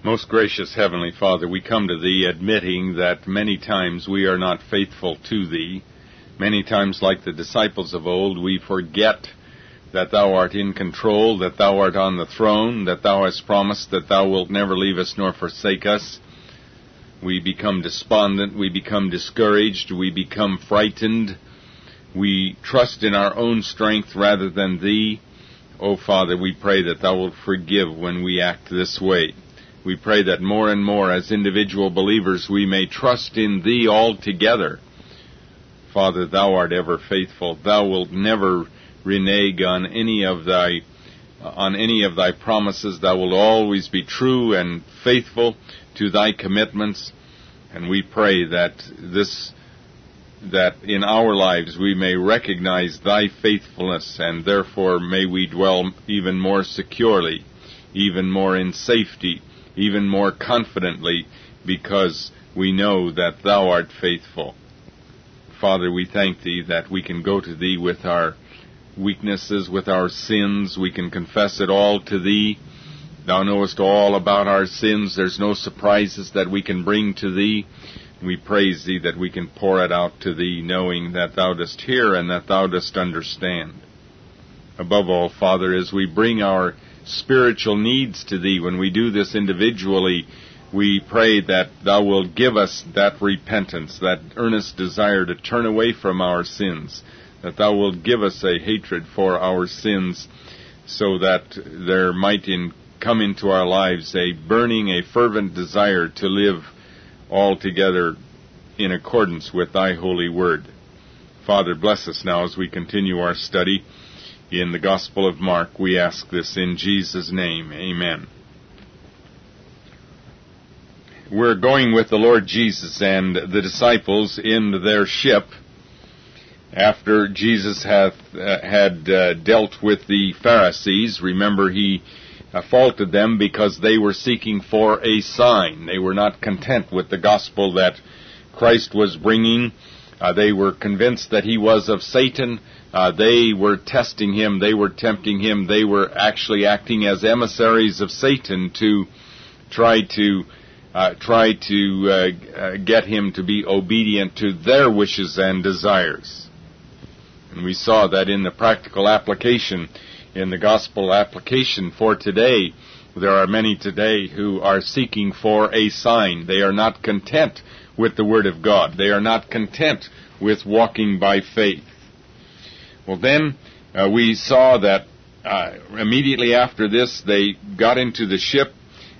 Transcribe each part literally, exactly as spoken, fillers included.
Most gracious Heavenly Father, we come to Thee admitting that many times we are not faithful to Thee. Many times, like the disciples of old, we forget that Thou art in control, that Thou art on the throne, that Thou hast promised that Thou wilt never leave us nor forsake us. We become despondent, we become discouraged, we become frightened. We trust in our own strength rather than Thee. O Father, we pray that Thou wilt forgive when we act this way. We pray that more and more as individual believers we may trust in Thee altogether. Father, Thou art ever faithful. Thou wilt never renege on any of Thy on any of Thy promises. Thou wilt always be true and faithful to Thy commitments. And we pray that this that in our lives we may recognize Thy faithfulness, and therefore may we dwell even more securely, even more in safety, even more confidently, because we know that Thou art faithful. Father, we thank Thee that we can go to Thee with our weaknesses, with our sins. We can confess it all to Thee. Thou knowest all about our sins. There's no surprises that we can bring to Thee. We praise Thee that we can pour it out to Thee, knowing that Thou dost hear and that Thou dost understand. Above all, Father, as we bring our spiritual needs to Thee, when we do this individually, we pray that Thou wilt give us that repentance, that earnest desire to turn away from our sins, that Thou wilt give us a hatred for our sins, so that there might in, come into our lives a burning, a fervent desire to live altogether in accordance with Thy holy word. Father, bless us now as we continue our study in the Gospel of Mark. We ask this in Jesus' name. Amen. We're going with the Lord Jesus and the disciples in their ship after Jesus hath, uh, had uh, dealt with the Pharisees. Remember, He uh, faulted them because they were seeking for a sign. They were not content with the gospel that Christ was bringing. Uh, they were convinced that He was of Satan. Uh, they were testing Him. They were tempting Him. They were actually acting as emissaries of Satan to try to uh, try to uh, uh, get Him to be obedient to their wishes and desires. And we saw that in the practical application, in the gospel application for today, there are many today who are seeking for a sign. They are not content with the Word of God. They are not content with walking by faith. Well, then uh, we saw that uh, immediately after this, they got into the ship,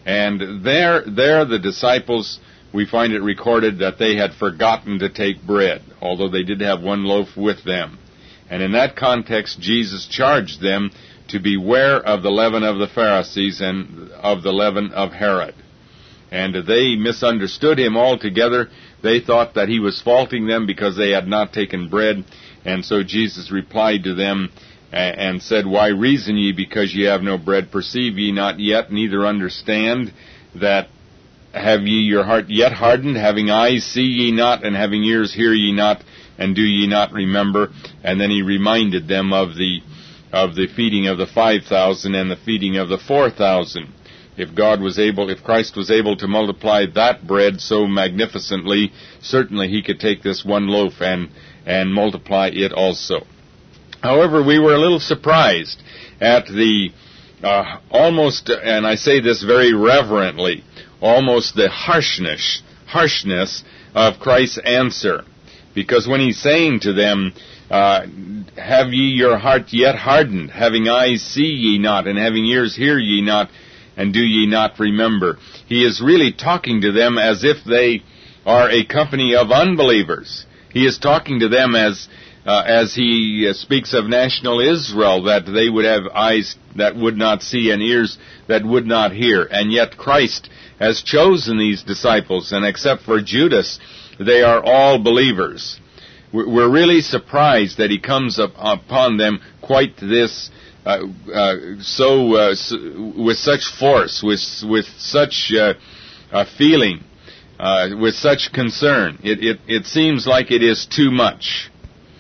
and there, there the disciples, we find it recorded that they had forgotten to take bread, although they did have one loaf with them. And in that context, Jesus charged them to beware of the leaven of the Pharisees and of the leaven of Herod. And they misunderstood Him altogether. They thought that He was faulting them because they had not taken bread. And so Jesus replied to them and said, Why reason ye because ye have no bread? Perceive ye not yet, neither understand that have ye your heart yet hardened? Having eyes see ye not, and having ears hear ye not, and do ye not remember? And then He reminded them of the of the feeding of the five thousand and the feeding of the four thousand. If God was able, if Christ was able to multiply that bread so magnificently, certainly He could take this one loaf and and multiply it also. However, we were a little surprised at the uh, almost, and I say this very reverently, almost the harshness, harshness of Christ's answer. Because when He's saying to them, uh, have ye your heart yet hardened? Having eyes see ye not, and having ears hear ye not, and do ye not remember? He is really talking to them as if they are a company of unbelievers. He is talking to them as uh, as He uh, speaks of national Israel, that they would have eyes that would not see and ears that would not hear. And yet Christ has chosen these disciples, and except for Judas, they are all believers. We're really surprised that He comes up upon them quite this, uh, uh, so, uh, so, with such force, with, with such uh, uh, feeling, uh, with such concern. It, it, it seems like it is too much.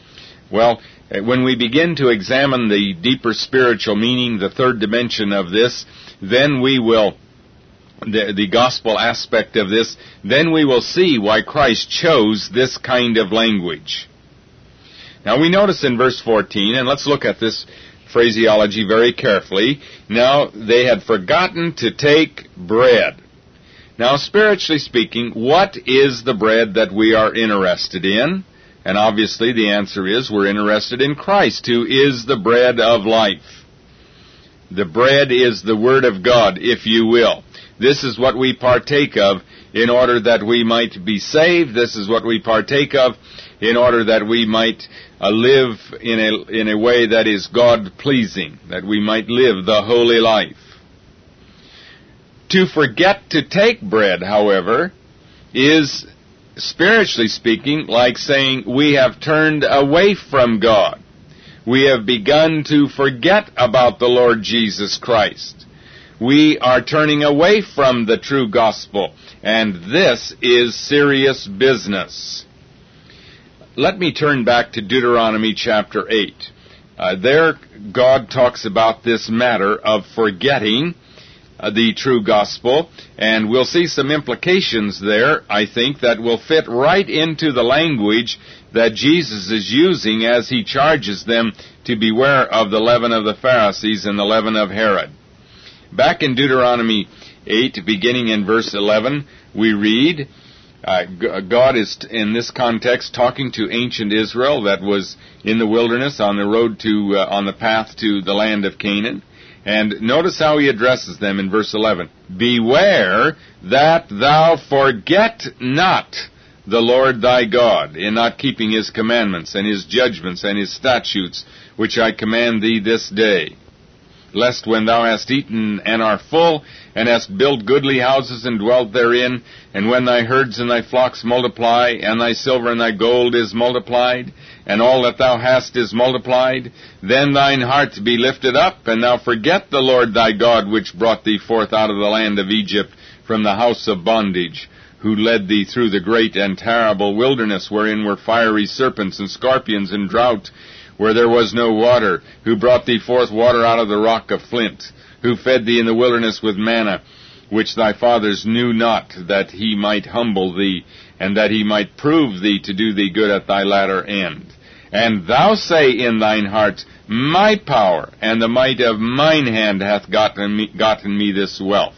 Well, when we begin to examine the deeper spiritual meaning, the third dimension of this, then we will the, the gospel aspect of this, then we will see why Christ chose this kind of language. Now we notice in verse fourteen, and let's look at this phraseology very carefully. Now they had forgotten to take bread. Now, spiritually speaking, what is the bread that we are interested in? And obviously the answer is we're interested in Christ, who is the bread of life. The bread is the Word of God, if you will. This is what we partake of in order that we might be saved. This is what we partake of in order that we might uh, live in a, in a way that is God-pleasing, that we might live the holy life. To forget to take bread, however, is, spiritually speaking, like saying we have turned away from God. We have begun to forget about the Lord Jesus Christ. We are turning away from the true gospel, and this is serious business. Let me turn back to Deuteronomy chapter eight. Uh, there, God talks about this matter of forgetting uh, the true gospel, and we'll see some implications there, I think, that will fit right into the language that Jesus is using as he charges them to beware of the leaven of the Pharisees and the leaven of Herod. Back in Deuteronomy eight, beginning in verse eleven, we read, uh, God is, in this context, talking to ancient Israel that was in the wilderness on the road to, uh, on the path to the land of Canaan. And notice how he addresses them in verse eleven. Beware that thou forget not the Lord thy God, in not keeping his commandments and his judgments and his statutes, which I command thee this day. Lest when thou hast eaten and art full, and hast built goodly houses and dwelt therein, and when thy herds and thy flocks multiply, and thy silver and thy gold is multiplied, and all that thou hast is multiplied, then thine heart be lifted up, and thou forget the Lord thy God, which brought thee forth out of the land of Egypt from the house of bondage, who led thee through the great and terrible wilderness, wherein were fiery serpents and scorpions and drought, where there was no water, who brought thee forth water out of the rock of flint, who fed thee in the wilderness with manna, which thy fathers knew not, that he might humble thee, and that he might prove thee to do thee good at thy latter end. And thou say in thine heart, My power and the might of mine hand hath gotten me, gotten me this wealth.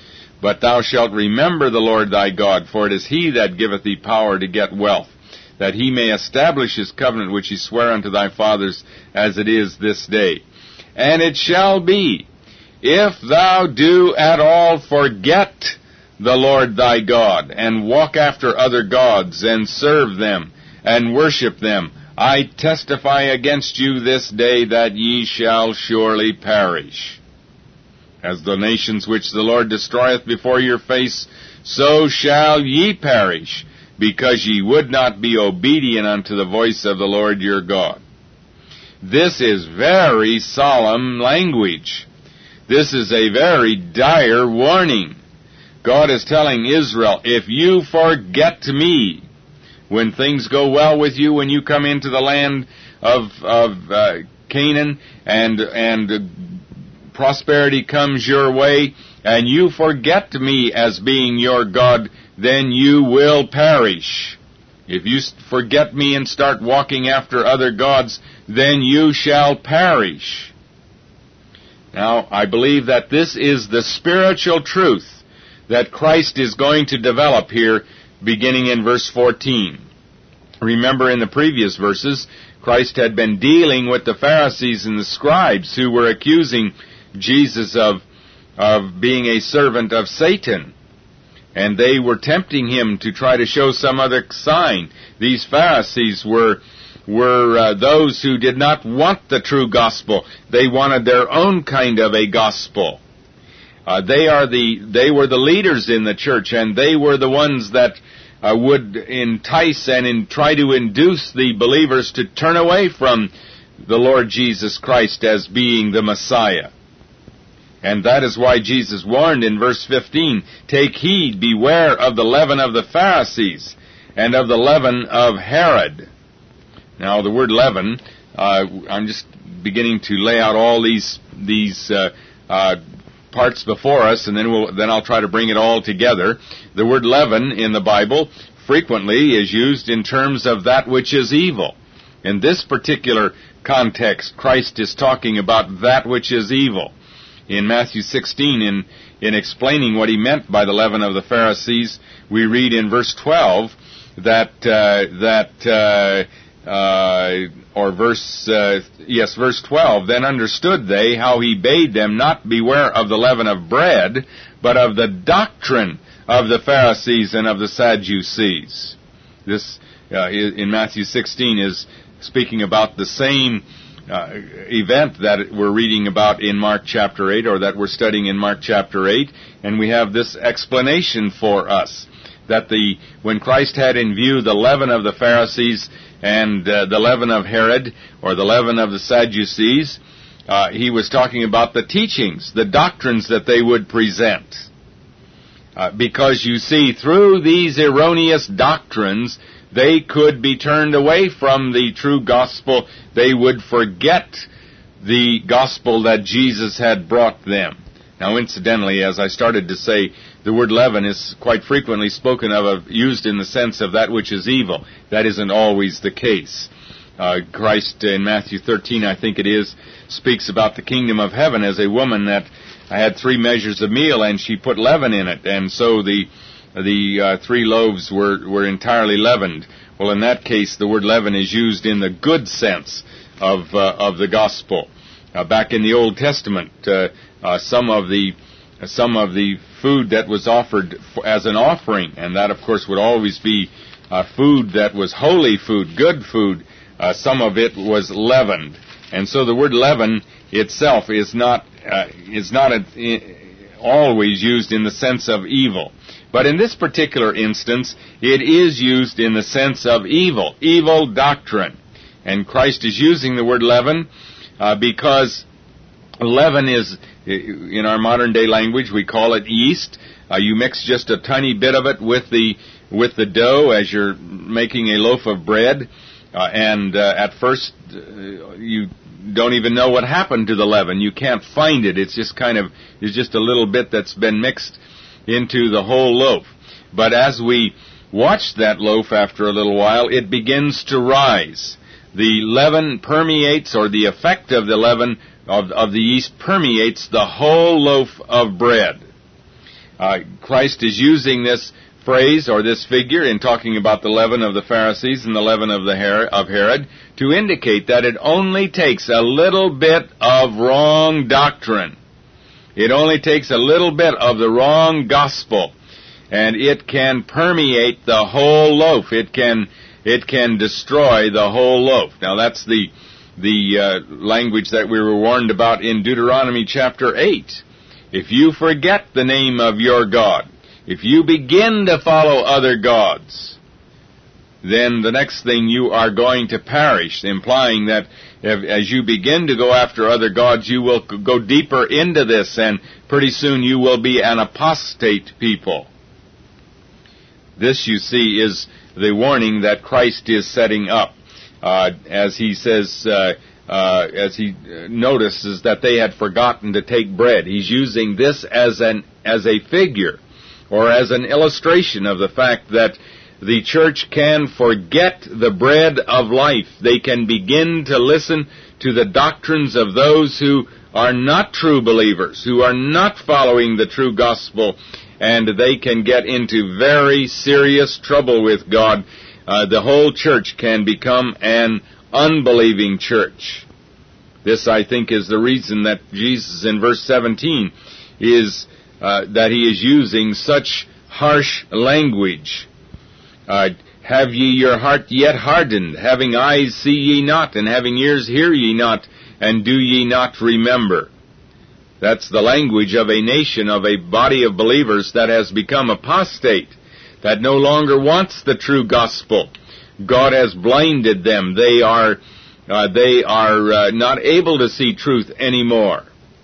But thou shalt remember the Lord thy God, for it is he that giveth thee power to get wealth, that he may establish his covenant which he sware unto thy fathers, as it is this day. And it shall be, if thou do at all forget the Lord thy God, and walk after other gods, and serve them, and worship them, I testify against you this day that ye shall surely perish. As the nations which the Lord destroyeth before your face, so shall ye perish, because ye would not be obedient unto the voice of the Lord your God. This is very solemn language. This is a very dire warning. God is telling Israel, if you forget me, when things go well with you, when you come into the land of, of uh, Canaan, and, and prosperity comes your way, and you forget me as being your God, then you will perish. If you forget me and start walking after other gods, then you shall perish. Now, I believe that this is the spiritual truth that Christ is going to develop here, beginning in verse fourteen. Remember, in the previous verses, Christ had been dealing with the Pharisees and the scribes who were accusing Jesus of, of being a servant of Satan. And they were tempting him to try to show some other sign. These Pharisees were were uh, those who did not want the true gospel. They wanted their own kind of a gospel. Uh, they are the they were the leaders in the church, and they were the ones that uh, would entice and in, try to induce the believers to turn away from the Lord Jesus Christ as being the Messiah. And that is why Jesus warned in verse fifteen, Take heed, beware of the leaven of the Pharisees, and of the leaven of Herod. Now, the word leaven, uh, I'm just beginning to lay out all these these uh, uh, parts before us, and then we'll, then I'll try to bring it all together. The word leaven in the Bible frequently is used in terms of that which is evil. In this particular context, Christ is talking about that which is evil. In Matthew sixteen, in, in explaining what he meant by the leaven of the Pharisees, we read in verse twelve that, uh, that, uh, uh, or verse, uh, yes, verse twelve, then understood they how he bade them not beware of the leaven of bread, but of the doctrine of the Pharisees and of the Sadducees. This, uh, in Matthew sixteen, is speaking about the same uh, event that we're reading about in Mark chapter eight, or that we're studying in Mark chapter eight, and we have this explanation for us, that the when Christ had in view the leaven of the Pharisees and uh, the leaven of Herod, or the leaven of the Sadducees, uh, he was talking about the teachings, the doctrines that they would present. Uh, because you see, through these erroneous doctrines, they could be turned away from the true gospel. They would forget the gospel that Jesus had brought them. Now, incidentally, as I started to say, the word leaven is quite frequently spoken of, used in the sense of that which is evil. That isn't always the case. Uh, Christ, in Matthew thirteen, I think it is, speaks about the kingdom of heaven as a woman that had three measures of meal and she put leaven in it, and so the the uh, three loaves were, were entirely leavened. Well, in that case, the word leaven is used in the good sense of uh, of the gospel. Uh, back in the Old Testament, uh, uh, some of the some of the food that was offered f- as an offering, and that, of course, would always be uh, food that was holy food, good food. Uh, some of it was leavened, and so the word leaven itself is not uh, is not a, I, always used in the sense of evil. But in this particular instance, it is used in the sense of evil, evil doctrine. And Christ is using the word leaven uh, because leaven is, in our modern day language, we call it yeast. Uh, you mix just a tiny bit of it with the with the dough as you're making a loaf of bread, uh, and uh, at first uh, you don't even know what happened to the leaven. You can't find it. It's just kind of it's just a little bit that's been mixed into the whole loaf. But as we watch that loaf after a little while, it begins to rise. The leaven permeates, or the effect of the leaven of, of the yeast permeates the whole loaf of bread. Uh, Christ is using this phrase or this figure in talking about the leaven of the Pharisees and the leaven of the Herod, of Herod to indicate that it only takes a little bit of wrong doctrine. It only takes a little bit of the wrong gospel, and it can permeate the whole loaf. It can it can destroy the whole loaf. Now that's the the uh, language that we were warned about in Deuteronomy chapter eight. If you forget the name of your God, if you begin to follow other gods, then the next thing you are going to perish, implying that if, as you begin to go after other gods, you will go deeper into this, and pretty soon you will be an apostate people. This, you see, is the warning that Christ is setting up, uh, as he says, uh, uh, as he notices that they had forgotten to take bread. He's using this as an as a figure, or as an illustration of the fact that the church can forget the bread of life. They can begin to listen to the doctrines of those who are not true believers, who are not following the true gospel, and they can get into very serious trouble with God. Uh, the whole church can become an unbelieving church. This, I think, is the reason that Jesus in verse seventeen is uh, that he is using such harsh language. Uh, have ye your heart yet hardened? Having eyes see ye not, and having ears hear ye not, and do ye not remember? That's the language of a nation, of a body of believers that has become apostate, that no longer wants the true gospel. God has blinded them. They are uh, they are uh, not able to see truth anymore.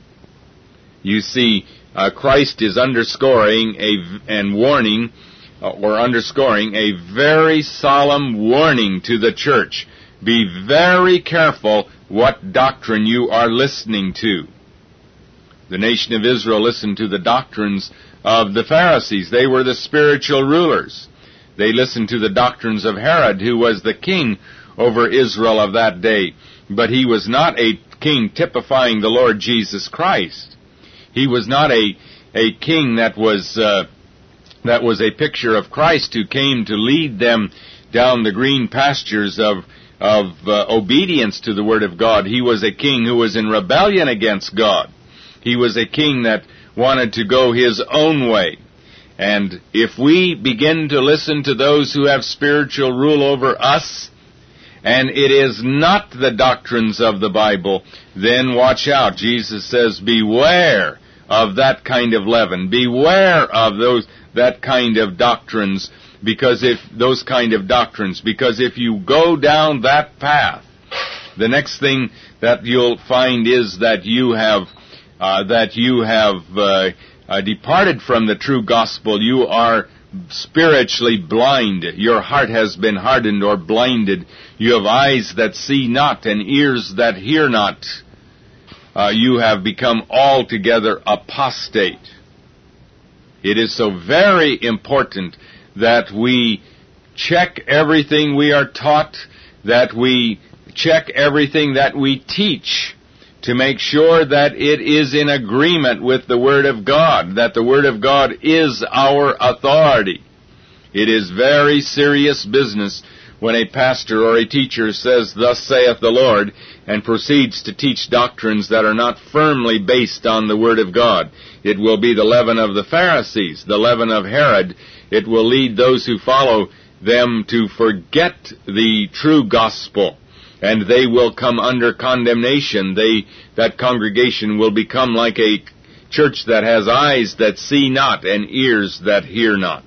You see, uh, Christ is underscoring a and warning, uh, or underscoring a very solemn warning to the church. Be very careful what doctrine you are listening to. The nation of Israel listened to the doctrines of the Pharisees. They were the spiritual rulers. They listened to the doctrines of Herod, who was the king over Israel of that day. But he was not a king typifying the Lord Jesus Christ. He was not a, a king that was, uh, that was a picture of Christ who came to lead them down the green pastures of, of uh, obedience to the Word of God. He was a king who was in rebellion against God. He was a king that wanted to go his own way. And if we begin to listen to those who have spiritual rule over us, and it is not the doctrines of the Bible, then watch out. Jesus says, beware of that kind of leaven. Beware of those that kind of doctrines, because if those kind of doctrines, because if you go down that path, the next thing that you'll find is that you have uh, that you have uh, uh, departed from the true gospel. You are spiritually blind. Your heart has been hardened or blinded. You have eyes that see not and ears that hear not. Uh, you have become altogether apostate. It is so very important that we check everything we are taught, that we check everything that we teach, to make sure that it is in agreement with the Word of God, that the Word of God is our authority. It is very serious business when a pastor or a teacher says, "Thus saith the Lord," and proceeds to teach doctrines that are not firmly based on the Word of God. It will be the leaven of the Pharisees, the leaven of Herod. It will lead those who follow them to forget the true gospel, and they will come under condemnation. They, that congregation will become like a church that has eyes that see not and ears that hear not.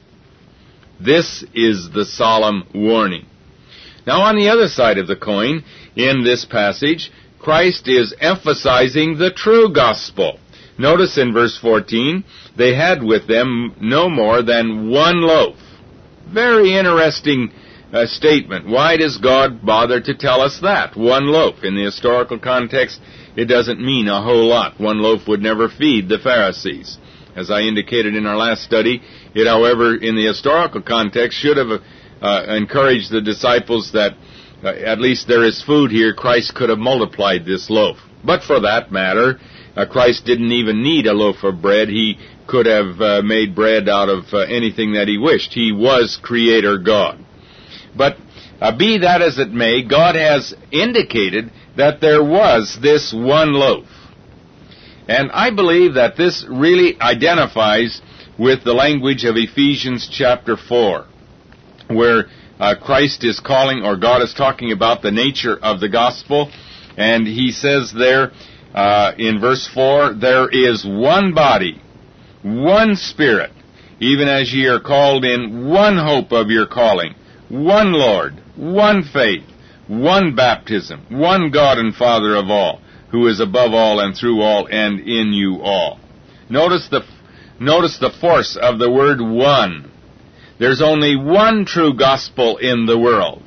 This is the solemn warning. Now, on the other side of the coin, in this passage, Christ is emphasizing the true gospel. Notice in verse fourteen, they had with them no more than one loaf. Very interesting uh, statement. Why does God bother to tell us that? One loaf. In the historical context, it doesn't mean a whole lot. One loaf would never feed the Pharisees. As I indicated in our last study, it, however, in the historical context, should have uh, encouraged the disciples that uh, at least there is food here. Christ could have multiplied this loaf. But for that matter, uh, Christ didn't even need a loaf of bread. He could have uh, made bread out of uh, anything that he wished. He was Creator God. But uh, be that as it may, God has indicated that there was this one loaf. And I believe that this really identifies with the language of Ephesians chapter four, where uh, Christ is calling, or God is talking about the nature of the gospel. And he says there uh, in verse four, there is one body, one Spirit, even as ye are called in one hope of your calling, one Lord, one faith, one baptism, one God and Father of all, who is above all and through all and in you all. Notice the notice the force of the word one. There's only one true gospel in the world.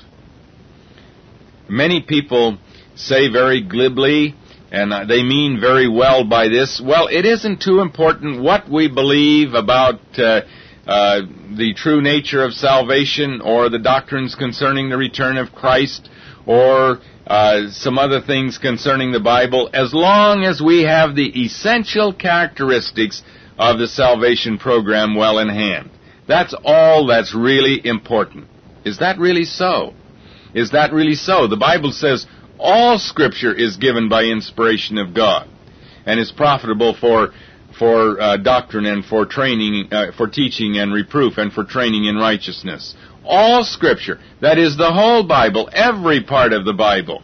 Many people say very glibly, and they mean very well by this, well, it isn't too important what we believe about uh, uh, the true nature of salvation, or the doctrines concerning the return of Christ, or uh, some other things concerning the Bible, as long as we have the essential characteristics of the salvation program well in hand. That's all that's really important. Is that really so? Is that really so? The Bible says all Scripture is given by inspiration of God, and is profitable for for uh, doctrine, and for training, uh, for teaching and reproof, and for training in righteousness. All Scripture, that is the whole Bible, every part of the Bible.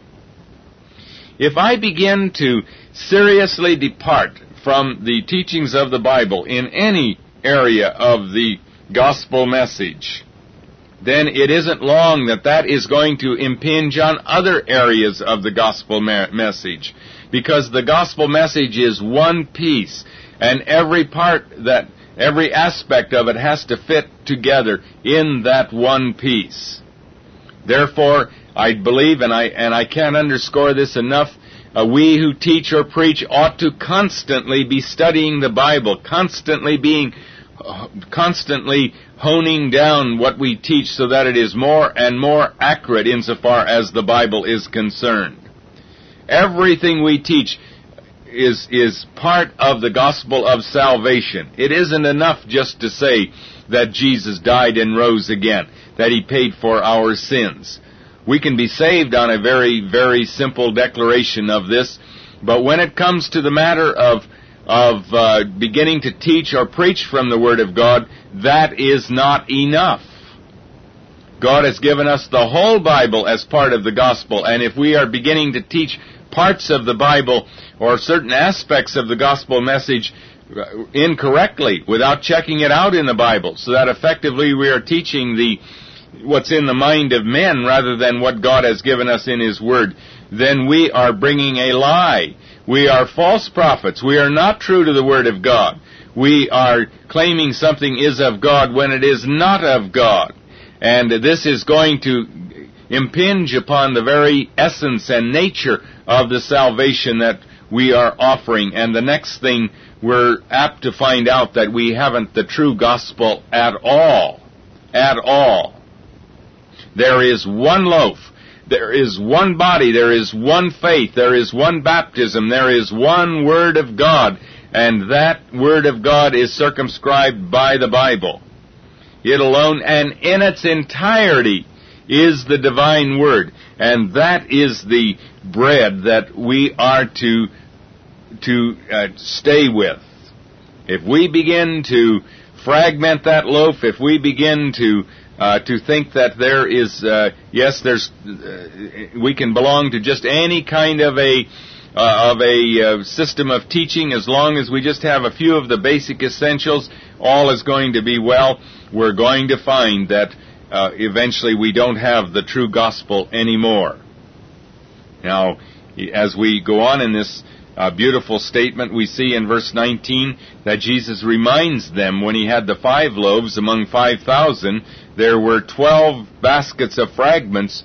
If I begin to seriously depart from the teachings of the Bible in any area of the gospel message, then it isn't long that that is going to impinge on other areas of the gospel me- message. Because the gospel message is one piece, and every part that Every aspect of it has to fit together in that one piece. Therefore, I believe, and I and I can't underscore this enough, Uh, we who teach or preach ought to constantly be studying the Bible, constantly being, uh, constantly honing down what we teach so that it is more and more accurate insofar as the Bible is concerned. Everything we teach is, is part of the gospel of salvation. It isn't enough just to say that Jesus died and rose again, that He paid for our sins. We can be saved on a very, very simple declaration of this, but when it comes to the matter of of uh, beginning to teach or preach from the Word of God, that is not enough. God has given us the whole Bible as part of the gospel, and if we are beginning to teach parts of the Bible or certain aspects of the gospel message incorrectly, without checking it out in the Bible, so that effectively we are teaching the what's in the mind of men rather than what God has given us in His Word, then we are bringing a lie. We are false prophets. We are not true to the Word of God. We are claiming something is of God when it is not of God. And this is going to impinge upon the very essence and nature of the salvation that we are offering. And the next thing, we're apt to find out that we haven't the true gospel at all. At all. There is one loaf. There is one body. There is one faith. There is one baptism. There is one Word of God. And that Word of God is circumscribed by the Bible. It alone and in its entirety is the divine Word. And that is the bread that we are to, to uh, stay with. If we begin to fragment that loaf, if we begin to Uh, to think that there is, uh, yes, there's, uh, we can belong to just any kind of a uh, of a uh, system of teaching as long as we just have a few of the basic essentials, all is going to be well. We're going to find that uh, eventually we don't have the true gospel anymore. Now, as we go on in this uh, beautiful statement, we see in verse nineteen that Jesus reminds them when He had the five loaves among five thousand, there were twelve baskets of fragments,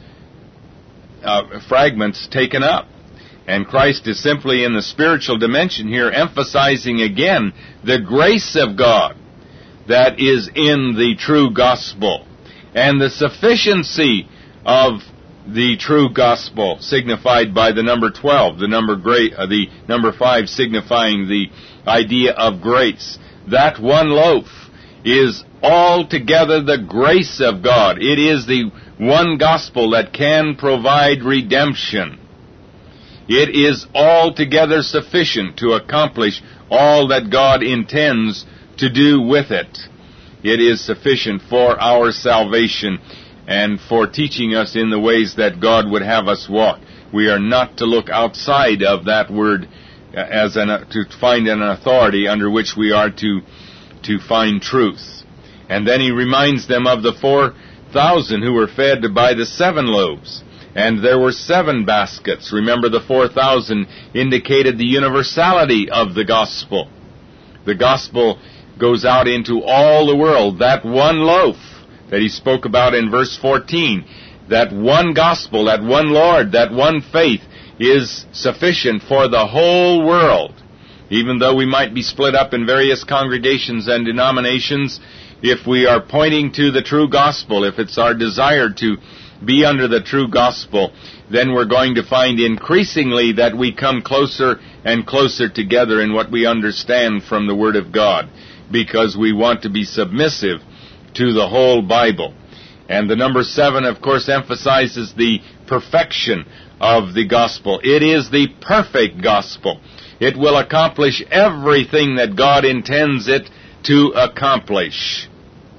uh, fragments taken up. And Christ is simply in the spiritual dimension here emphasizing again the grace of God that is in the true gospel and the sufficiency of the true gospel signified by the number twelve, the number great, uh, the number five signifying the idea of grace. That one loaf is altogether the grace of God. It is the one gospel that can provide redemption. It is altogether sufficient to accomplish all that God intends to do with it. It is sufficient for our salvation and for teaching us in the ways that God would have us walk. We are not to look outside of that word as an, to find an authority under which we are to, to find truth. And then He reminds them of the four thousand who were fed by the seven loaves. And there were seven baskets. Remember, the four thousand indicated the universality of the gospel. The gospel goes out into all the world. That one loaf that He spoke about in verse fourteen, that one gospel, that one Lord, that one faith is sufficient for the whole world. Even though we might be split up in various congregations and denominations, if we are pointing to the true gospel, if it's our desire to be under the true gospel, then we're going to find increasingly that we come closer and closer together in what we understand from the Word of God, because we want to be submissive to the whole Bible. And the number seven, of course, emphasizes the perfection of the gospel. It is the perfect gospel. It will accomplish everything that God intends it to accomplish.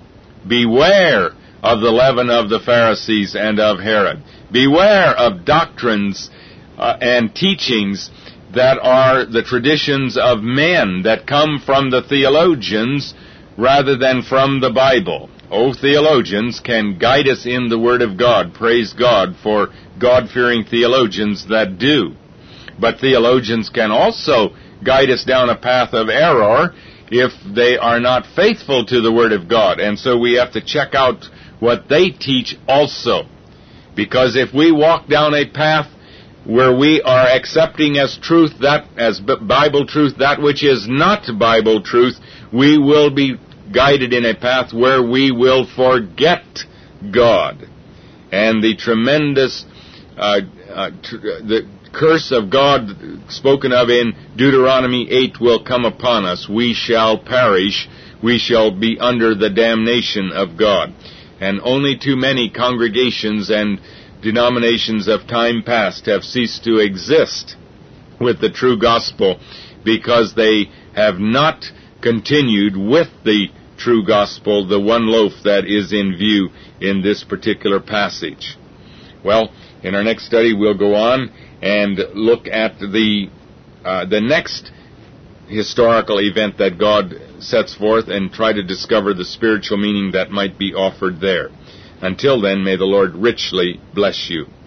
Beware of the leaven of the Pharisees and of Herod. Beware of doctrines uh, and teachings that are the traditions of men that come from the theologians rather than from the Bible. Oh, theologians can guide us in the Word of God. Praise God for God-fearing theologians that do. But theologians can also guide us down a path of error if they are not faithful to the Word of God. And so we have to check out what they teach also. Because if we walk down a path where we are accepting as truth that, as Bible truth, that which is not Bible truth, we will be guided in a path where we will forget God. And the tremendous, uh, uh, tr- the curse of God spoken of in Deuteronomy eight will come upon us. We shall perish. We shall be under the damnation of God. And only too many congregations and denominations of time past have ceased to exist with the true gospel because they have not continued with the true gospel, the one loaf that is in view in this particular passage. Well, in our next study we'll go on and look at the uh, the next historical event that God sets forth and try to discover the spiritual meaning that might be offered there. Until then, may the Lord richly bless you.